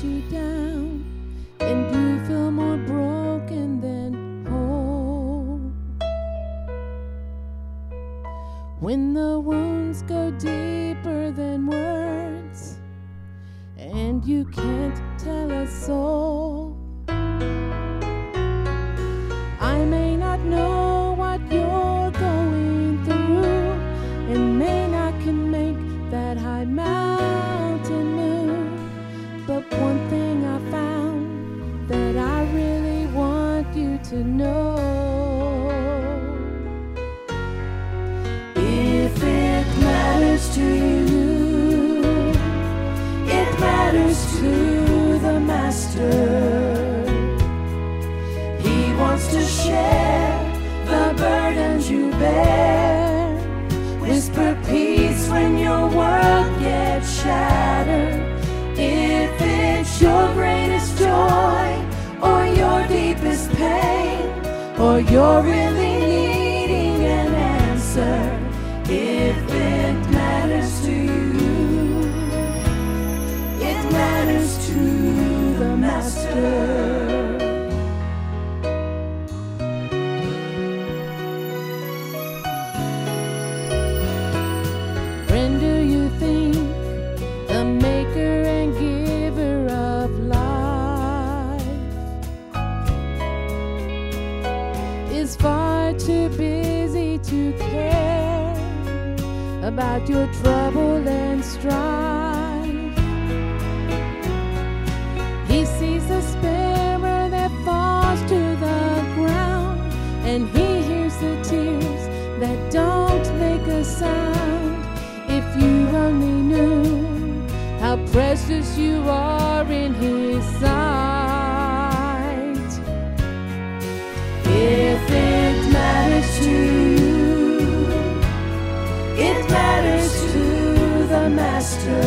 you down, and you feel more broken than whole. When the wounds go deeper than words, and you can't tell a soul. I may not know what you're going through, and may not can make that high mountain move. But one thing I found that I really want you to know: if it matters to you, it matters to the Master. He wants to share the burdens you bear, whisper peace when your world gets shattered. If it's your greatest joy, or your deepest pain, or you're really needing an answer, if it matters to you, it matters to the Master. Friend, do you think the maker and giver of life is far too busy to care about your trouble and strife? He sees the sparrow that falls to the ground, and he hears the tears that don't make a sound. If you only knew how precious you are in his sight. If it matters to you, it matters to the Master.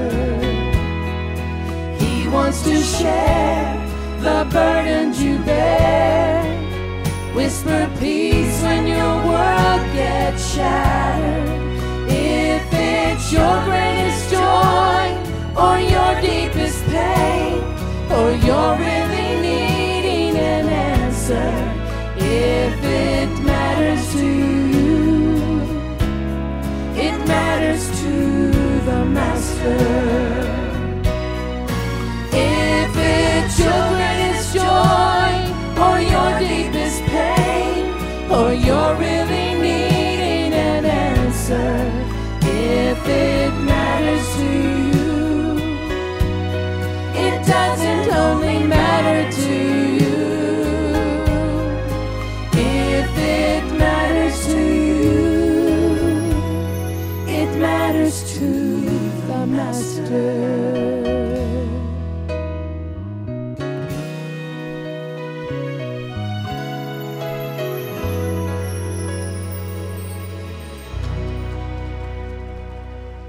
He wants to share the burdens you bear, whisper peace when your world gets shattered. If it's your greatest